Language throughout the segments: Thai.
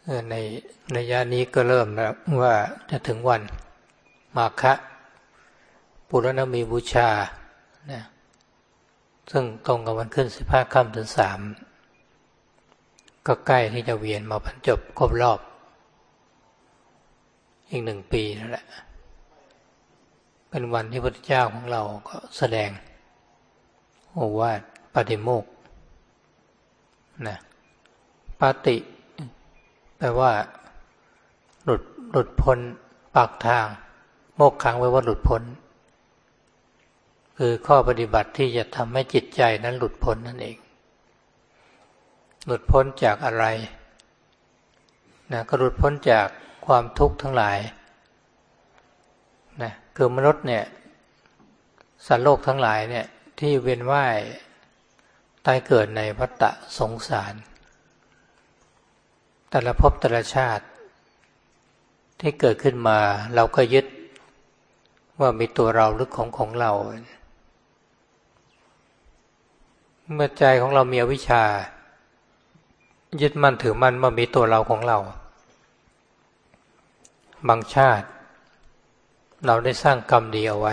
ในระยะนี้ก็เริ่มแล้วว่าจะถึงวันมาฆะปุรณมีบูชานะซึ่งตรงกับวันขึ้น15 ค่ำเดือน 3ก็ใกล้ที่จะเวียนมาบรรจบครบรอบอีก1 ปีนั่นแหละเป็นวันที่พระพุทธเจ้าของเราก็แสดงโอวาทปาฏิโมกข์นะปาติแปลว่าหลุดพ้นปากทางโมกขังแปลว่าหลุดพ้นคือข้อปฏิบัติที่จะทำให้จิตใจนั้นหลุดพ้นนั่นเองหลุดพ้นจากอะไรนะก็หลุดพ้นจากความทุกข์ทั้งหลายนะคือมนุษย์เนี่ยสัตว์โลกทั้งหลายเนี่ยที่เวียนว่ายตายเกิดในวัฏสงสารแต่ละภพแต่ละชาติที่เกิดขึ้นมาเราก็ยึดว่ามีตัวเราหรือของเราเมื่อใจของเรามีอวิชชายึดมั่นถือมั่นว่ามีตัวเราของเราบางชาติเราได้สร้างกรรมดีเอาไว้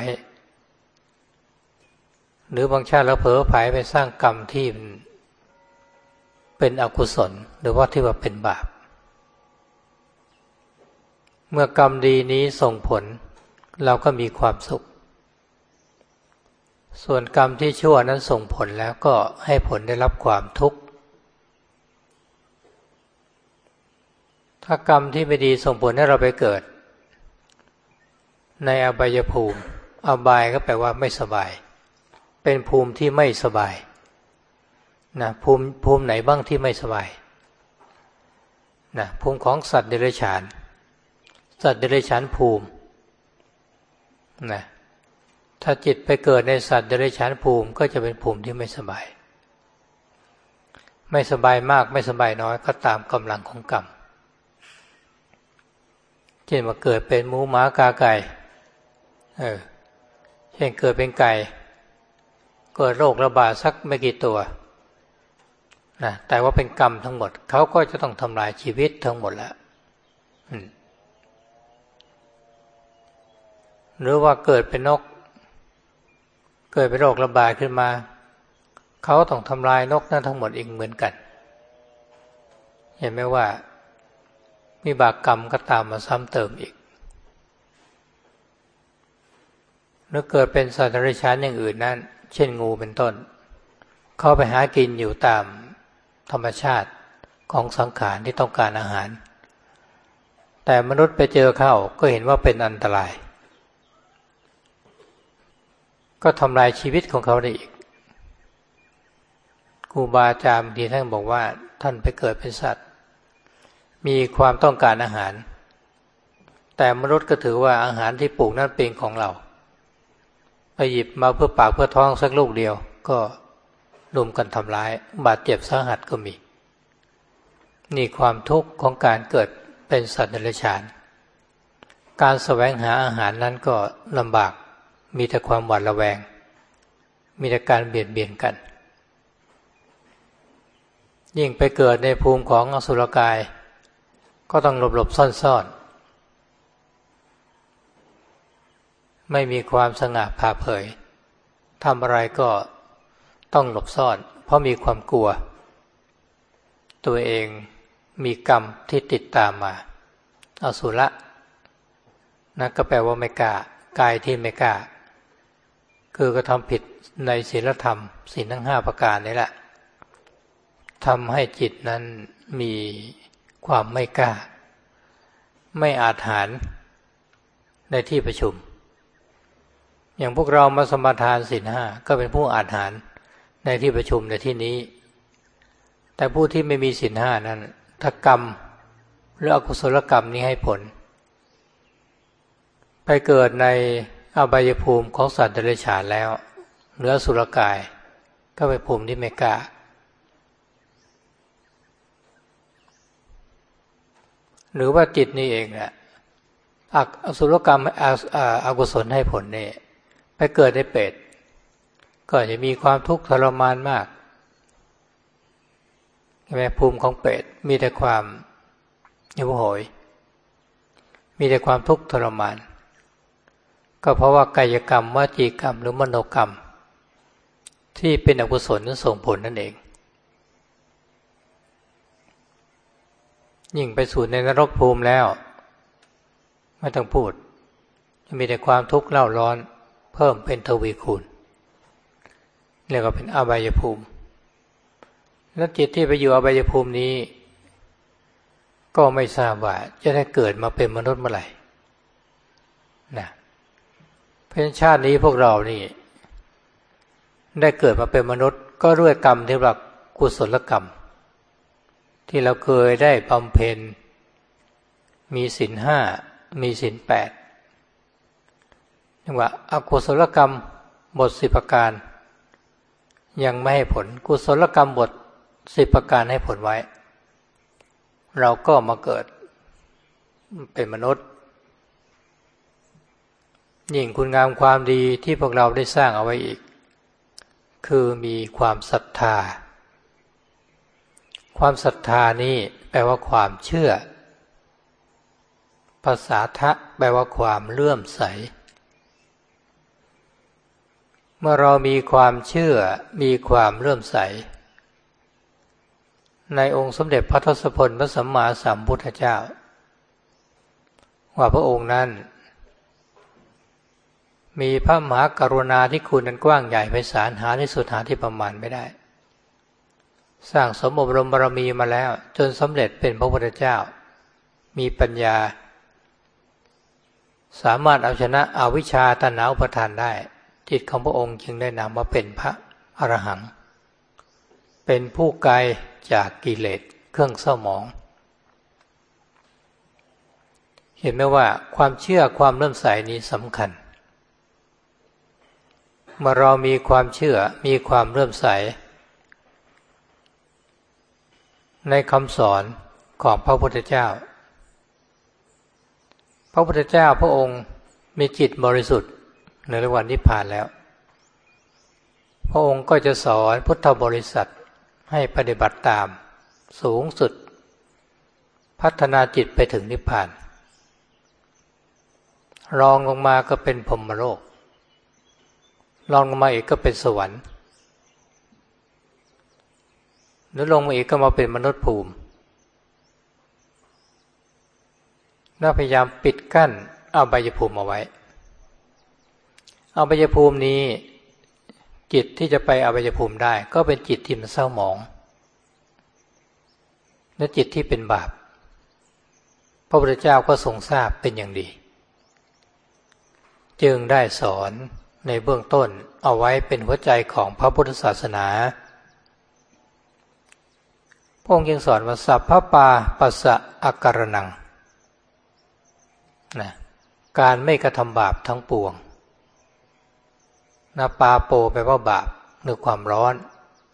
หรือบางชาติเราเผลอไผลไปสร้างกรรมที่เป็นอกุศลหรือว่าที่ว่าเป็นบาปเมื่อกรรมดีนี้ส่งผลเราก็มีความสุขส่วนกรรมที่ชั่วนั้นส่งผลแล้วก็ให้ผลได้รับความทุกข์ถ้ากรรมที่ไม่ดีส่งผลให้เราไปเกิดในอบายภูมิอบายก็แปลว่าไม่สบายเป็นภูมิที่ไม่สบายนะภูมิไหนบ้างที่ไม่สบายนะภูมิของสัตว์เดรัจฉานสัตว์เดรัจฉานภูมินะถ้าจิตไปเกิดในสัตว์เดรัจฉานภูมิก็จะเป็นภูมิที่ไม่สบายไม่สบายมากไม่สบายน้อยก็ตามกำลังของกรรมเช่นมาเกิดเป็นหมูหมากาไก่เช่นเกิดเป็นไก่เกิดโรคระบาดสักไม่กี่ตัวนะแต่ว่าเป็นกรรมทั้งหมดเขาก็จะต้องทำลายชีวิตทั้งหมดแล้วหรือว่าเกิดเป็นนกเกิดเป็นโรคระบาดขึ้นมาเขาต้องทำลายนกนั้นทั้งหมดอีกเหมือนกันเห็นไหมว่าวิบากกรรมก็ตามมาซ้ำเติมอีกหรือเกิดเป็นสัตว์เดรัจฉานอย่างอื่นนั้นเช่นงูเป็นต้นเข้าไปหากินอยู่ตามธรรมชาติของสังขารที่ต้องการอาหารแต่มนุษย์ไปเจอเข้าก็เห็นว่าเป็นอันตรายก็ทำลายชีวิตของเขาได้อีกครูบาอาจารย์ที่ท่านบอกว่าท่านไปเกิดเป็นสัตว์มีความต้องการอาหารแต่มนุษย์ก็ถือว่าอาหารที่ปลูกนั้นเป็นของเราไปหยิบมาเพื่อปากเพื่อท้องสักลูกเดียวก็รุมกันทำร้ายบาดเจ็บสาหัสก็มีนี่ความทุกข์ของการเกิดเป็นสัตว์เดรัจฉานการแสวงหาอาหารนั้นก็ลำบากมีแต่ความหวาดระแวงมีแต่การเบียดเบียนกันยิ่งไปเกิดในภูมิของอสุรกายก็ต้องหลบซ่อนไม่มีความสง่าผ่าเผยทำอะไรก็ต้องหลบซ่อนเพราะมีความกลัวตัวเองมีกรรมที่ติดตามมาอสุระนั่นก็แปลว่าไม่กล้ากายที่ไม่กล้าคือกระทำผิดในศีลธรรมศีลทั้ง5 ประการนี่แหละทำให้จิตนั้นมีความไม่กล้าไม่อาจหาญในที่ประชุมอย่างพวกเรามาสมาทานศีล 5ก็เป็นผู้อาจหาญในที่ประชุมในที่นี้แต่ผู้ที่ไม่มีศีล 5นั้นถ้ากรรมหรืออกุศลกรรมนี้ให้ผลไปเกิดในอบายภูมิของสัตว์เดรัจฉานแล้วเหนืออสุรกายก็เป็นภูมิที่ไม่กล้าหรือว่าจิตนี่เองน่ะอสุรกรรมอกุศลให้ผลนี่ไปเกิดในเปรตก็จะมีความทุกข์ทรมานมากใช่ไหมภูมิของเปรตมีแต่ความหิวโหยมีแต่ความทุกข์ทรมานก็เพราะว่ากายกรรมวจีกรรมหรือมโนกรรมที่เป็นอกุศลนั้นส่งผลนั่นเองยิ่งไปสู่ในนรกภูมิแล้วไม่ต้องพูดจะมีแต่ความทุกข์เล่าร้อนเพิ่มเป็นทวีคูณเรียกว่าเป็นอบายภูมิแล้วจิตที่ไปอยู่อบายภูมินี้ก็ไม่ทราบว่าจะได้เกิดมาเป็นมนุษย์เมื่อไหร่นะเพราะชาตินี้พวกเรานี่ได้เกิดมาเป็นมนุษย์ก็ด้วยกรรมที่เรียกว่ากุศลกรรมที่เราเคยได้บำเพ็ญมีศีลห้ามีศีลแปดเรียกว่าอกุศลกรรมบท10ประการยังไม่ให้ผลกุศลกรรมบท10ประการให้ผลไว้เราก็มาเกิดเป็นมนุษย์ยิ่งคุณงามความดีที่พวกเราได้สร้างเอาไว้อีกคือมีความศรัทธาความศรัทธานี้แปลว่าความเชื่อภาษาทะแปลว่าความเลื่อมใสเมื่อเรามีความเชื่อมีความเลื่อมใสในองค์สมเด็จพระทศพลพระสัมมาสัมพุทธเจ้าว่าพระองค์นั้นมีพระมหากรุณาธิคุณนั้นกว้างใหญ่ไพศาลหาที่สุดหาที่ประมาณไม่ได้สร้างสมอบรมบารมีมาแล้วจนสำเร็จเป็นพระพุทธเจ้ามีปัญญาสามารถเอาชนะอวิชชาตัณหาอุปาทานได้จิตของพระองค์จึงได้นำมาเป็นพระอรหันต์เป็นผู้ไกลจากกิเลสเครื่องเศร้าหมองเห็นไหมว่าความเชื่อความเลื่อมใสนี้สำคัญเมื่อเรามีความเชื่อมีความเลื่อมใสในคำสอนของพระพุทธเจ้าพระพุทธเจ้าพระองค์มีจิตบริสุทธิ์ในวันนิพพานแล้วพระองค์ก็จะสอนพุทธบริษัทให้ปฏิบัติตามสูงสุดพัฒนาจิตไปถึงนิพพานรองลงมาก็เป็นพรหมโลกรองลงมาอีกก็เป็นสวรรค์แล้วลงมาอีกก็มาเป็นมนุษย์ภูมิน่าพยายามปิดกั้นอบายภูมิเอาไว้อบายภูมินี้จิตที่จะไปอบายภูมิได้ก็เป็นจิตที่มันเศร้าหมองและจิตที่เป็นบาปพระพุทธเจ้าก็ทรงทราบเป็นอย่างดีจึงได้สอนในเบื้องต้นเอาไว้เป็นหัวใจของพระพุทธศาสนาพระองค์ยังสอนว่าสัพพปาปัสสะอาการนังนะการไม่กระทำบาปทั้งปวงนะปาโปแปลว่าบาปหรือความร้อน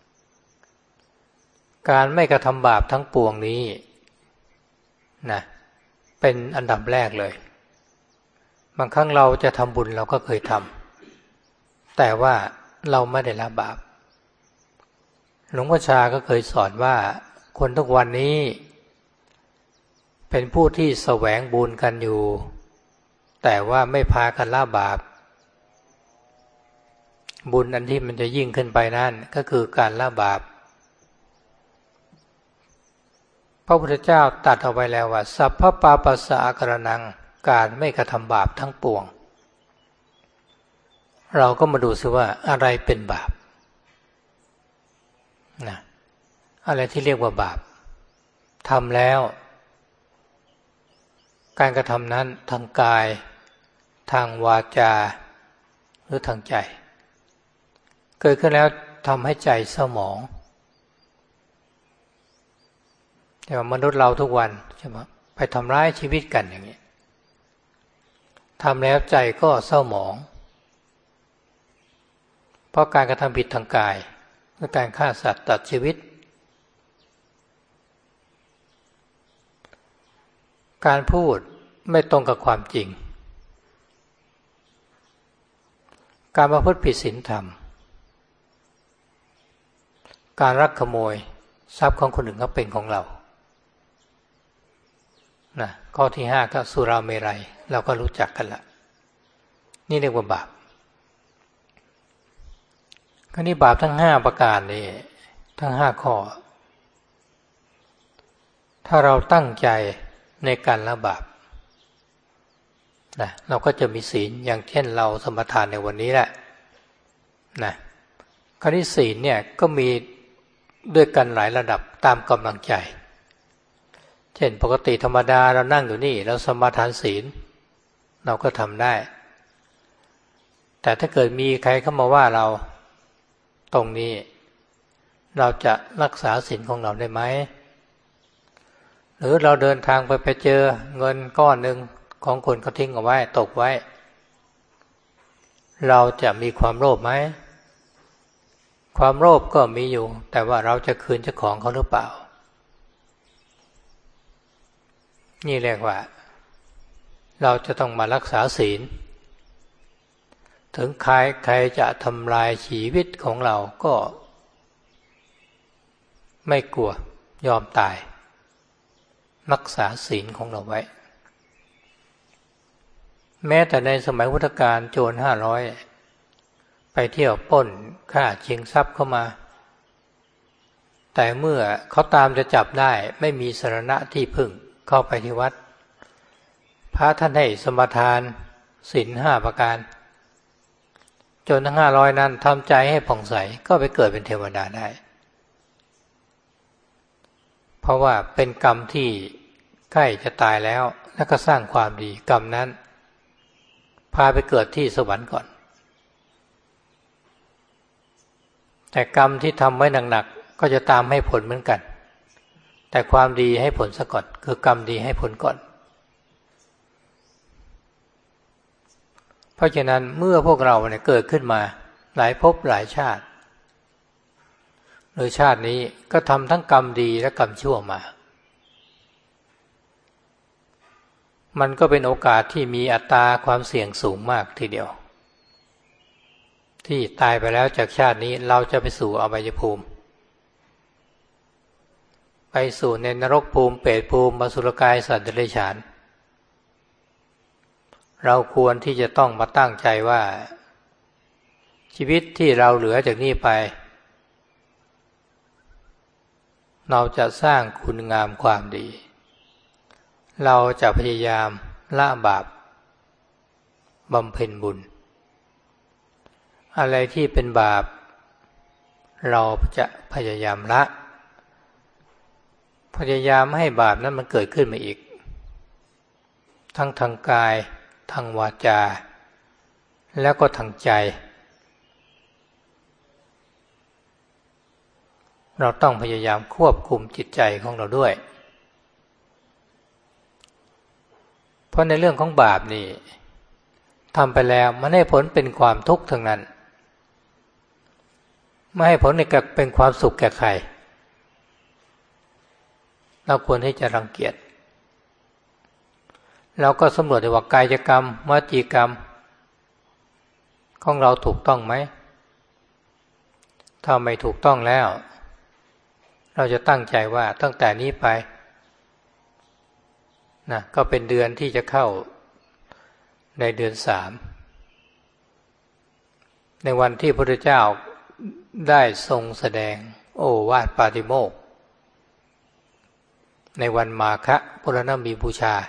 การไม่กระทำบาปทั้งปวงนี้นะเป็นอันดับแรกเลยบางครั้งเราจะทำบุญเราก็เคยทำแต่ว่าเราไม่ได้ละบาปหลวงพ่อชาก็เคยสอนว่าคนทุกวันนี้เป็นผู้ที่แสวงบุญกันอยู่แต่ว่าไม่พากันละบาปบุญอันที่มันจะยิ่งขึ้นไปนั่นก็คือการละบาปพระพุทธเจ้าตรัสเอาไว้แล้วว่าสัพพปาปัสสะอาการนังการไม่กระทำบาปทั้งปวงเราก็มาดูซิว่าอะไรเป็นบาปนะอะไรที่เรียกว่าบาปทำแล้วการกระทำนั้นทางกายทางวาจาหรือทางใจเกิดขึ้นแล้วทำให้ใจเศร้าหมองแต่ว่ามนุษย์เราทุกวันใช่ไหมไปทำร้ายชีวิตกันอย่างนี้ทำแล้วใจก็เศร้าหมองเพราะการกระทำผิดทางกายคือการฆ่าสัตว์ตัดชีวิตการพูดไม่ตรงกับความจริงการประพฤติผิดศีลธรรมการลักขโมยทรัพย์ของคนอื่นก็เป็นของเรานะข้อที่ห้าก็สุราเมรัยเราก็รู้จักกันละนี่เรียกว่าบาปก็นี่บาปทั้งห้าประการนี่ทั้งห้าข้อถ้าเราตั้งใจในการละบาปนะเราก็จะมีศีลอย่างเช่นเราสมทานในวันนี้แหละนะคราวนี้ศีลเนี่ยก็มีด้วยกันหลายระดับตามกำลังใจเช่นปกติธรรมดาเรานั่งอยู่นี่เราสมาทานศีลเราก็ทำได้แต่ถ้าเกิดมีใครเข้ามาว่าเราตรงนี้เราจะรักษาศีลของเราได้ไหมหรือเราเดินทางไปเจอเงินก้อนหนึ่งของคนเขาทิ้งเอาไว้ตกไว้เราจะมีความโลภไหมความโลภก็มีอยู่แต่ว่าเราจะคืนเจ้าของเขาหรือเปล่านี่เรียกว่าเราจะต้องมารักษาศีลถึงใครจะทำลายชีวิตของเราก็ไม่กลัวยอมตายรักษาศีลของเราไว้แม้แต่ในสมัยพุทธกาลโจร500ไปเที่ยวปล้นฆ่าชิงทรัพย์เข้ามาแต่เมื่อเขาตามจะจับได้ไม่มีสรณะที่พึ่งเข้าไปที่วัดพระท่านให้สมทานศีล5ประการจนทั้ง500นั้นทำใจให้ผ่องใสก็ไปเกิดเป็นเทวดาได้เพราะว่าเป็นกรรมที่ใกล้จะตายแล้วแล้วก็สร้างความดีกรรมนั้นพาไปเกิดที่สวรรค์ก่อนแต่กรรมที่ทำไว้หนักๆก็จะตามให้ผลเหมือนกันแต่ความดีให้ผลซะก่อนคือกรรมดีให้ผลก่อนเพราะฉะนั้นเมื่อพวกเราเนี่ยเกิดขึ้นมาหลายภพหลายชาติโดยชาตินี้ก็ทำทั้งกรรมดีและกรรมชั่วมามันก็เป็นโอกาสที่มีอัตราความเสี่ยงสูงมากทีเดียวที่ตายไปแล้วจากชาตินี้เราจะไปสู่อบายภูมิไปสู่ในนรกภูมิเปรตภูมิอสุรกายสัตว์เดรัจฉานเราควรที่จะต้องมาตั้งใจว่าชีวิตที่เราเหลือจากนี้ไปเราจะสร้างคุณงามความดีเราจะพยายามละบาปบำเพ็ญบุญอะไรที่เป็นบาปเราจะพยายามละพยายามให้บาปนั้นมันเกิดขึ้นมาอีกทั้งทางกายทางวาจาแล้วก็ทางใจเราต้องพยายามควบคุมจิตใจของเราด้วยเพราะในเรื่องของบาปนี่ทำไปแล้วมันให้ผลเป็นความทุกข์ทั้งนั้นไม่ให้ผลเป็นความสุขแก่ใครเราควรที่จะรังเกียจเราก็สำรวจดูว่ากายกรรมวจีกรรมของเราถูกต้องไหมถ้าไม่ถูกต้องแล้วเราจะตั้งใจว่าตั้งแต่นี้ไปนะก็เป็นเดือนที่จะเข้าในเดือน3ในวันที่พระพุทธเจ้าได้ทรงแสดงโอวาทปาติโมกข์ในวันมาฆปุรณมีบูชา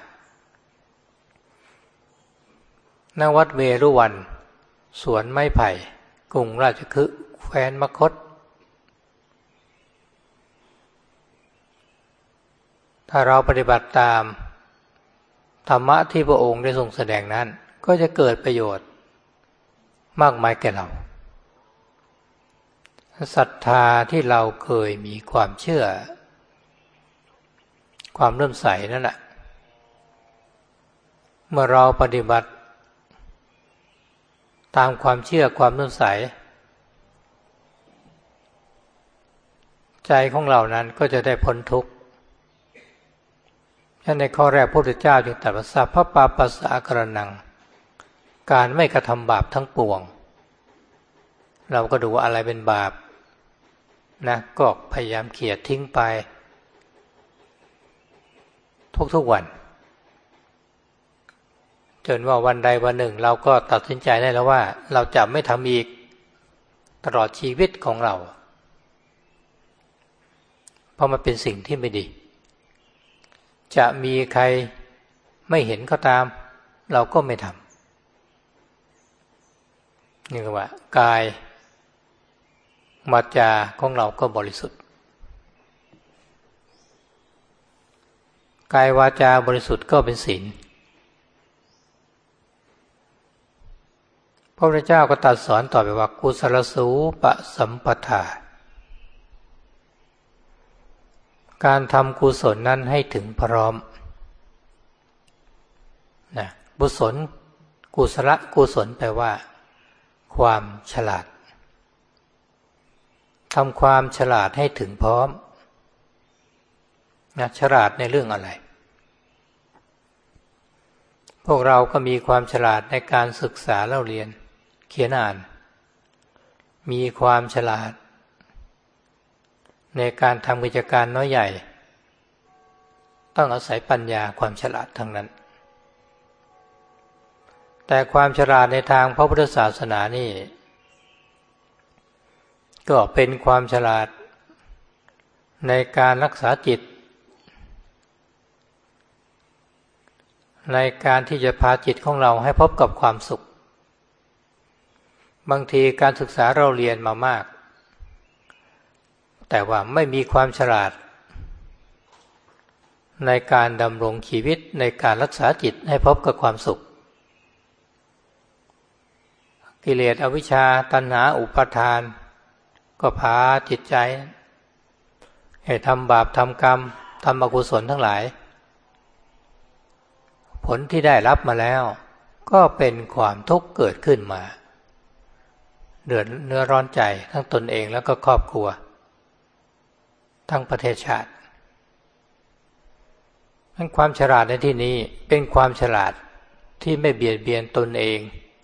ณวัดเวรุวันสวนไม้ไผ่กรุงราชคฤห์แคว้นมคธถ้าเราปฏิบัติตามธรรมะที่พระองค์ได้ทรงแสดงนั้นก็จะเกิดประโยชน์มากมายแก่เราศรัทธาที่เราเคยมีความเชื่อความเลื่อมใสนั่นแหละเมื่อเราปฏิบัติตามความเชื่อความเลื่อมใสใจของเรานั้นก็จะได้พ้นทุกข์ฉะนั้นในข้อแรกพระพุทธเจ้าจึงตรัสว่าสัพพปาปัสสะกรณังการไม่กระทำบาปทั้งปวงเราก็ดูว่าอะไรเป็นบาปนะก็พยายามเขี่ยทิ้งไปทุกวันจนว่าวันใดวันหนึ่งเราก็ตัดสินใจได้แล้วว่าเราจะไม่ทำอีกตลอดชีวิตของเราเพราะมันเป็นสิ่งที่ไม่ดีจะมีใครไม่เห็นก็ตามเราก็ไม่ทำนี่คือว่ากายวาจาของเราก็บริสุทธิ์กายวาจาบริสุทธิ์ก็เป็นศีลพระพุทธเจ้าก็ตรัสสอนต่อไปว่ากุศลสูปสัมปทาการทำกุศลนั้นให้ถึงพร้อมนะกุศลกุศลแปลว่าความฉลาดทำความฉลาดให้ถึงพร้อมนะฉลาดในเรื่องอะไรพวกเราก็มีความฉลาดในการศึกษาเล่าเรียนเขียนอ่านมีความฉลาดในการทำกิจการน้อยใหญ่ต้องอาศัยปัญญาความฉลาดทั้งนั้นแต่ความฉลาดในทางพระพุทธศาสนานี่ก็เป็นความฉลาดในการรักษาจิตในการที่จะพาจิตของเราให้พบกับความสุขบางทีการศึกษาเราเรียนมามากแต่ว่าไม่มีความฉลาดในการดำรงชีวิตในการรักษาจิตให้พบกับความสุขกิเลสอวิชชาตัณหาอุปาทานก็พาจิตใจให้ทำบาปทำกรรมทำอกุศลทั้งหลายผลที่ได้รับมาแล้วก็เป็นความทุกข์เกิดขึ้นมาเดือดเนื้อร้อนใจทั้งตนเองแล้วก็ครอบครัวทั้งประเทศชาติทั้งความฉลาดในที่นี้เป็นความฉลาดที่ไม่เบียดเบียนตนเอง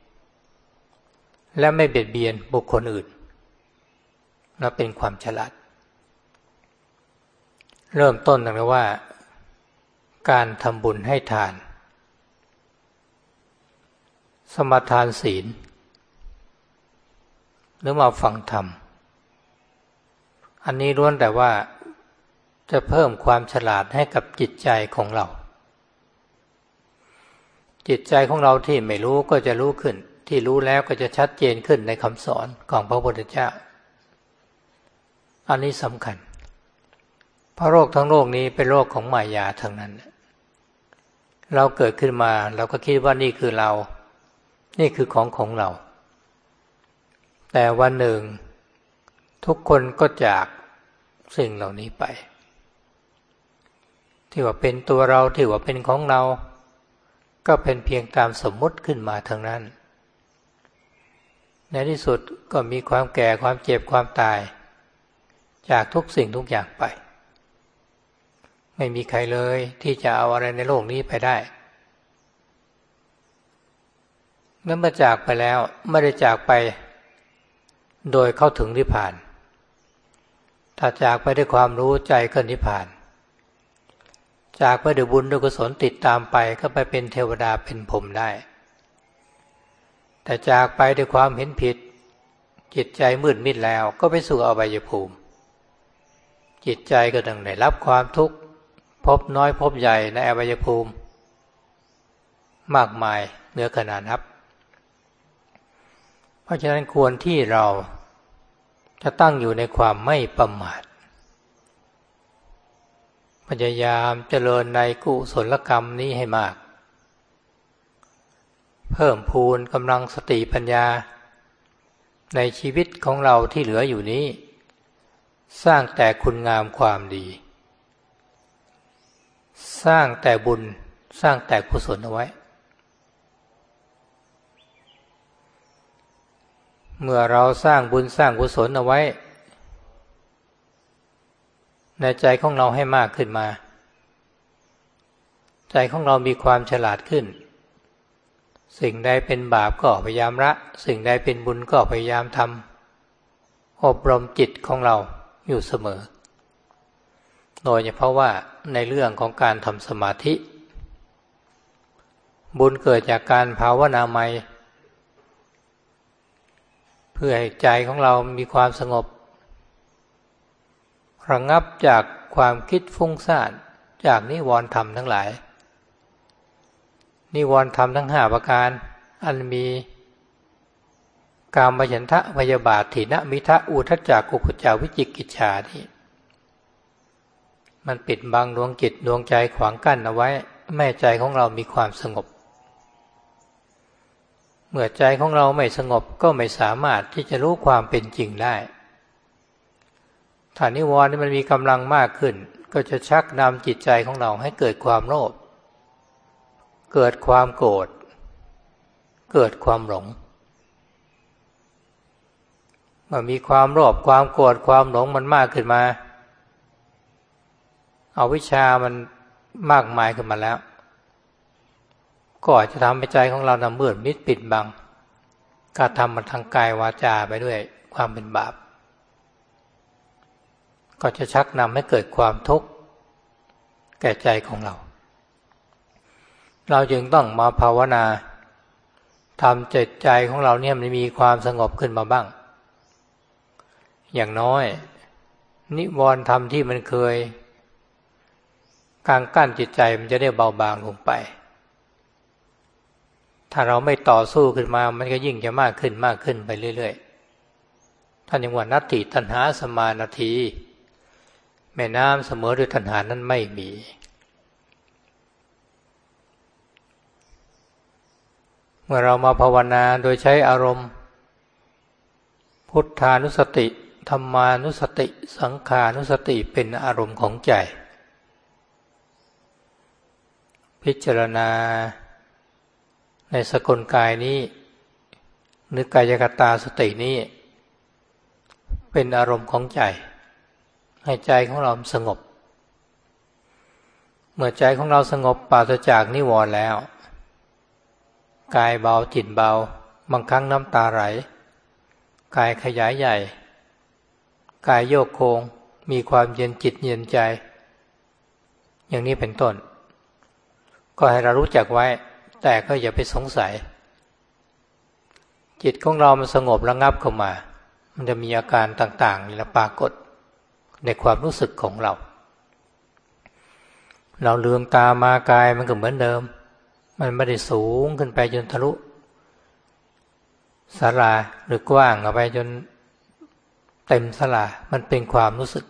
และไม่เบียดเบียนบุคคลอื่นและเป็นความฉลาดเริ่มต้นตั้งแต่ว่าการทำบุญให้ทานสมาทานศีลหรือมาฟังธรรมอันนี้ล้วนแต่ว่าจะเพิ่มความฉลาดให้กับจิตใจของเราจิตใจของเราที่ไม่รู้ก็จะรู้ขึ้นที่รู้แล้วก็จะชัดเจนขึ้นในคำสอนของพระพุทธเจ้าอันนี้สำคัญเพราะโลกทั้งโลกนี้เป็นโลกของมายาทั้งนั้นเราเกิดขึ้นมาเราก็คิดว่านี่คือเรานี่คือของเราแต่วันหนึ่งทุกคนก็จากสิ่งเหล่านี้ไปที่ว่าเป็นตัวเราที่ว่าเป็นของเราก็เป็นเพียงตามสมมุติขึ้นมาทั้งนั้นในที่สุดก็มีความแก่ความเจ็บความตายจากทุกสิ่งทุกอย่างไปไม่มีใครเลยที่จะเอาอะไรในโลกนี้ไปได้เมื่อจากไปแล้วไม่ได้จากไปโดยเข้าถึงนิพพานถ้าจากไปด้วยความรู้ใจก็นิพพานจากไปด้วยบุญด้วยกุศลติดตามไปก็ไปเป็นเทวดาเป็นพรหมได้แต่จากไปด้วยความเห็นผิดจิตใจมืดมิดแล้วก็ไปสู่อบายภูมิจิตใจก็ต้องได้รับความทุกข์พบน้อยพบใหญ่ในอบายภูมิมากมายเหนือขนานับเพราะฉะนั้นควรที่เราจะตั้งอยู่ในความไม่ประมาทพยายามเจริญในกุศลกรรมนี้ให้มากเพิ่มพูนกำลังสติปัญญาในชีวิตของเราที่เหลืออยู่นี้สร้างแต่คุณงามความดีสร้างแต่บุญสร้างแต่กุศลเอาไว้เมื่อเราสร้างบุญสร้างกุศลเอาไว้ในใจของเราให้มากขึ้นมาใจของเรามีความฉลาดขึ้นสิ่งใดเป็นบาปก็พยายามละสิ่งใดเป็นบุญก็พยายามทำอบรมจิตของเราอยู่เสมอโดยเฉพาะว่าในเรื่องของการทำสมาธิบุญเกิดจากการภาวนาใหม่เพื่อให้ใจของเรามีความสงบระงับจากความคิดฟุ้งซ่านจากนิวรณ์ธรรมทั้งหลายนิวรณ์ธรรมทั้ง5ประการอันมีกามฉันทะพยาบาทถีนมิทะอุทธัจจะกุกุจจะวิจิกิจฉานี่มันปิดบังดวงจิตดวงใจขวางกั้นเอาไว้ไม่ให้ใจของเรามีความสงบเมื่อใจของเราไม่สงบก็ไม่สามารถที่จะรู้ความเป็นจริงได้ถ้านิวรณ์มันมีกำลังมากขึ้นก็จะชักนำจิตใจของเราให้เกิดความโลภเกิดความโกรธเกิดความหลงเมื่อมีความโลภความโกรธความหลงมันมากขึ้นมาอวิชชามันมากมายขึ้นมาแล้วก็อาจจะทำให้ใจของเรามืดมิดปิดบังการทำมันทางกายวาจาไปด้วยความเป็นบาปก็จะชักนำให้เกิดความทุกข์แก่ใจของเราเราจึงต้องมาภาวนาทำจิตใจของเราเนี่ยมันมีความสงบขึ้นมาบ้างอย่างน้อยนิวรณ์ธรรมที่มันเคยกางกั้นจิตใจมันจะได้เบาบางลงไปถ้าเราไม่ต่อสู้ขึ้นมามันก็ยิ่งจะมากขึ้นไปเรื่อยๆท่านยังว่านัตถิตัณหาสมานาทีแม่น้ำเสมอด้วยตัณหานั้นไม่มีเมื่อเรามาภาวนาโดยใช้อารมณ์พุทธานุสติธรรมานุสติสังขานุสติเป็นอารมณ์ของใจพิจารณาในสกลกายนี้นึกกายคตาสตินี้เป็นอารมณ์ของใจให้ใจของเราสงบเมื่อใจของเราสงบปราศจากนิวรณ์แล้วกายเบาจิตเบาบางครั้งน้ำตาไหลกายขยายใหญ่กายโยกโคงมีความเย็นจิตเย็นใจอย่างนี้เป็นต้นก็ให้เรารู้จักไว้แต่ก็อย่าไปสงสัยจิตของเรามันสงบระงับเข้ามามันจะมีอาการต่างๆนี่ปรากฏในความรู้สึกของเราลืมตามากายมันก็เหมือนเดิมมันไม่ได้สูงขึ้นไปจนทะลุศาลาหรือกว้างออกไปจนเต็มศาลามันเป็นความรู้สึก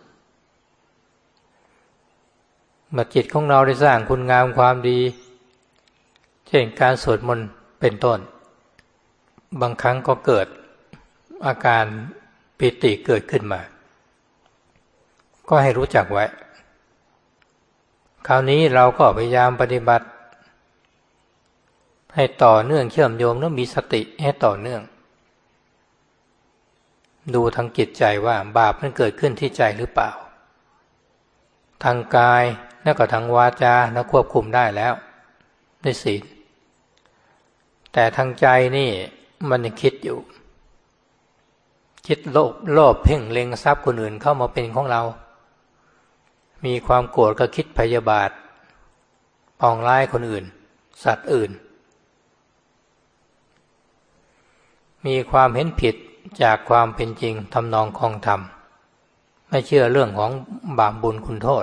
เมื่อจิตของเราได้สร้างคุณงามความดีเช่นการสวดมนต์เป็นต้นบางครั้งก็เกิดอาการปิติเกิดขึ้นมาก็ให้รู้จักไว้คราวนี้เราก็พยายามปฏิบัติให้ต่อเนื่องเชื่อมโยงและมีสติให้ต่อเนื่องดูทางจิตใจว่าบาปมันเกิดขึ้นที่ใจหรือเปล่าทางกายและก็ทางวาจาเราควบคุมได้แล้วในศีลแต่ทางใจนี่มันยังคิดอยู่คิดโลภเพ่งเล็งทรัพย์คนอื่นเข้ามาเป็นของเรามีความโกรธก็คิดพยาบาทปองร้ายคนอื่นสัตว์อื่นมีความเห็นผิดจากความเป็นจริงทำนองของธรรมไม่เชื่อเรื่องของบาปบุญคุณโทษ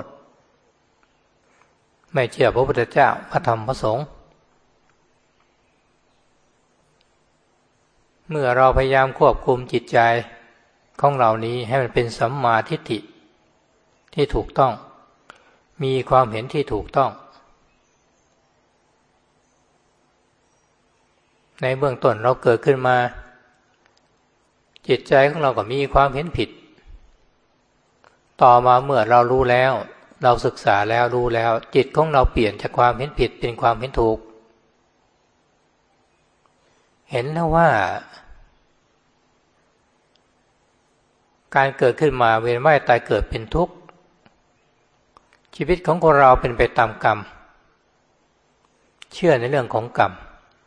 ไม่เชื่อพระพุทธเจ้าพระธรรมพระสงฆ์เมื่อเราพยายามควบคุมจิตใจของเรานี้ให้มันเป็นสัมมาทิฏฐิที่ถูกต้องมีความเห็นที่ถูกต้องในเบื้องต้นเราเกิดขึ้นมาจิตใจของเราก็มีความเห็นผิดต่อมาเมื่อเรารู้แล้วเราศึกษาแล้วรู้แล้วจิตของเราเปลี่ยนจากความเห็นผิดเป็นความเห็นถูกเห็นแล้วว่าการเกิดขึ้นมาเวียนว่ายตายเกิดเป็นทุกข์ชีวิตของคนเราเป็นไปตามกรรมเชื่อในเรื่องของกรรม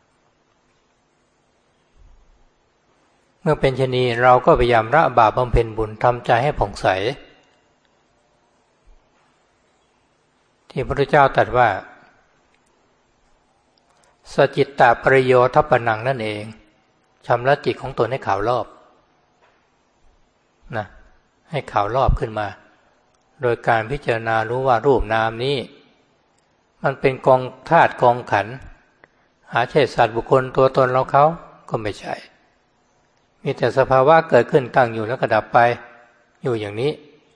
เมื่อเป็นเช่นนี้เราก็พยายามละบาปบำเพ็ญบุญทำใจให้ผ่องใสที่พระพุทธเจ้าตรัสว่าสจิตตปริโยทัปปนังนั่นเองชำระจิตของตนให้ขาวรอบนะให้ขาวรอบขึ้นมาโดยการพิจารณารู้ว่ารูปนามนี้มันเป็นกองธาตุกองขันธ์หาใช่สัตว์บุคคลตัวตนเราเขาก็ไม่ใช่มีแต่สภาวะเกิดขึ้นตั้งอยู่แล้วก็ดับไปอยู่อย่างนี้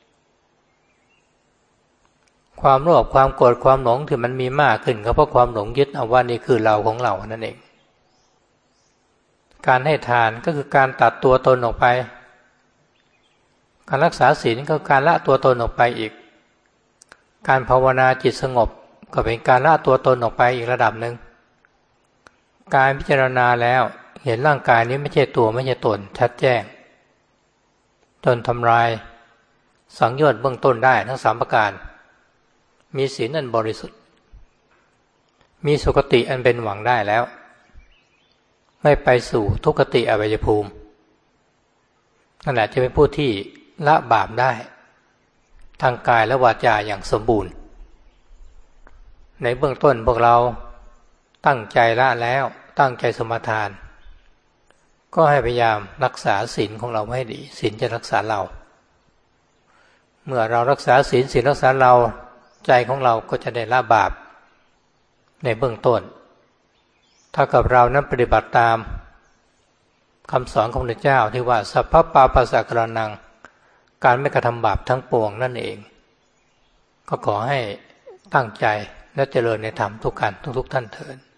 ความโลภความโกรธความหลงที่มันมีมากขึ้นก็เพราะความหลงยึดเอาว่านี่คือเราของเรานั่นเองการให้ทานก็คือการตัดตัวตนออกไปการรักษาศีลก็คือการละตัวตนออกไปอีกการภาวนาจิตสงบก็เป็นการละตัวตนออกไปอีกระดับหนึ่งการพิจารณาแล้วเห็นร่างกายนี้ไม่ใช่ตัวไม่ใช่ตนชัดแจ้งจนทำลายสังโยชน์เบื้องต้นได้ทั้ง3ประการมีศีลอันบริสุทธิ์มีสุคติอันเป็นหวังได้แล้วไม่ไปสู่ทุกขติอบายภูมินั่นแหละจะเป็นผู้ที่ละบาปได้ทางกายและวาจาอย่างสมบูรณ์ในเบื้องต้นพวกเราตั้งใจละแล้วตั้งใจสมาทานก็ให้พยายามรักษาศีลของเราให้ดีศีลจะรักษาเราเมื่อเรารักษาศีลศีลรักษาเราใจของเราก็จะได้ละบาปในเบื้องต้นถ้ากับเรานั้นปฏิบัติตามคำสอนของพระเจ้าที่ว่าสัพพปาปัสสะกรณังการไม่กระทำบาปทั้งปวงนั่นเองก็ขอให้ตั้งใจและเจริญในธรรมทุกท่านเถิด